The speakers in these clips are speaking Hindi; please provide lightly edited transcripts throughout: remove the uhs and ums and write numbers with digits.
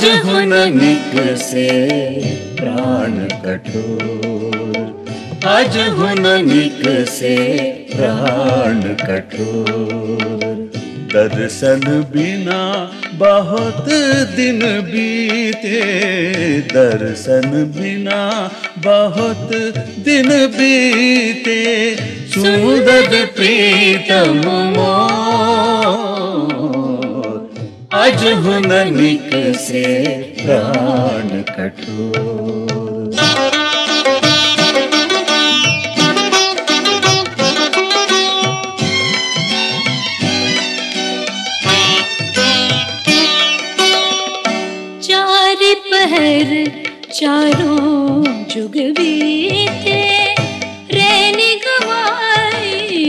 आज हुननिक से प्राण कठोर, आज हुननिक से प्राण कठोर। दर्शन बिना बहुत दिन बीते, दर्शन बिना बहुत दिन बीते, सुंदर प्रीतम मोर, आज हुननिक से प्राण कठोर। पहर चारों जुग बीते, रैनी गवाई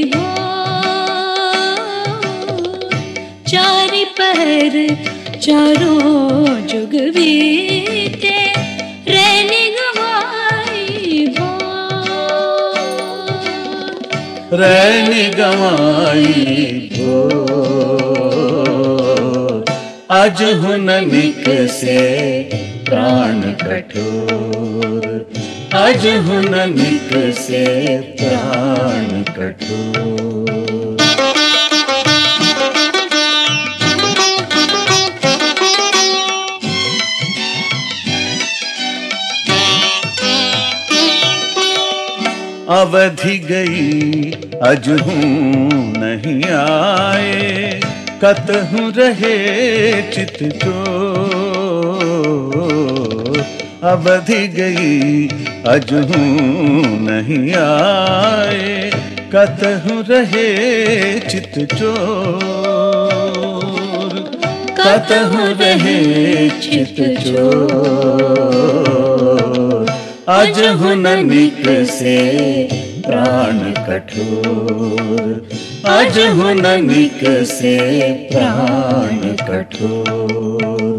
भोर। चारि पहर चारों जुग बीते, रैनी गवाई भोर। रैनी गवाई भोर, आज हुननिक से प्राण कठोर, आज हुननिक से प्राण कठोर। अवधि गई अजहू नहीं आए, कतहु रहे चित चोर। अवधि गई अजहू नहीं आए, कतहु रहे चित चोर। कतहु रहे चित चोर, आज हुननिक से प्राण कठोर, आज हुननिक से प्राण कठोर।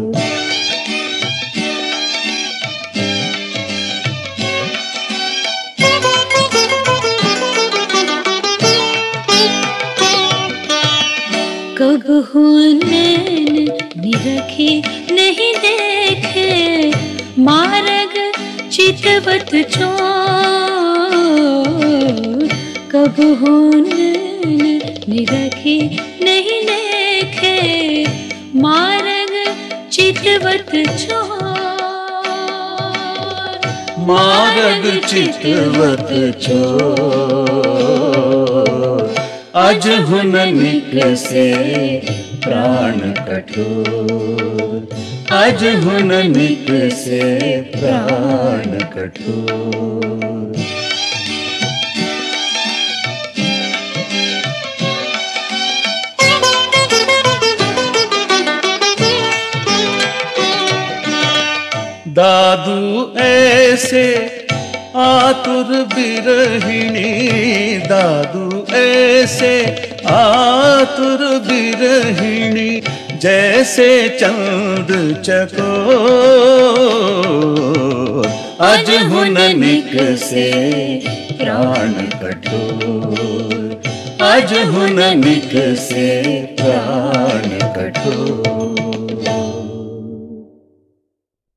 कब हुनैन निरखे नहीं देखे, मार्ग चितवत चोर। कब हुनैन निरखे नहीं देखे, मार्ग चितवत चोर। मार्ग चितवत चोर, आज हुननिक से प्राण कठोर, आज हुननिक से प्राण कठोर। दादू ऐसे आतुर बिरहिणी, दादू ऐसे आतुर बिरहिणी, जैसे चंद चकोर। आज हुननिक से प्राण कठोर, आज हुननिक से प्राण कठोर।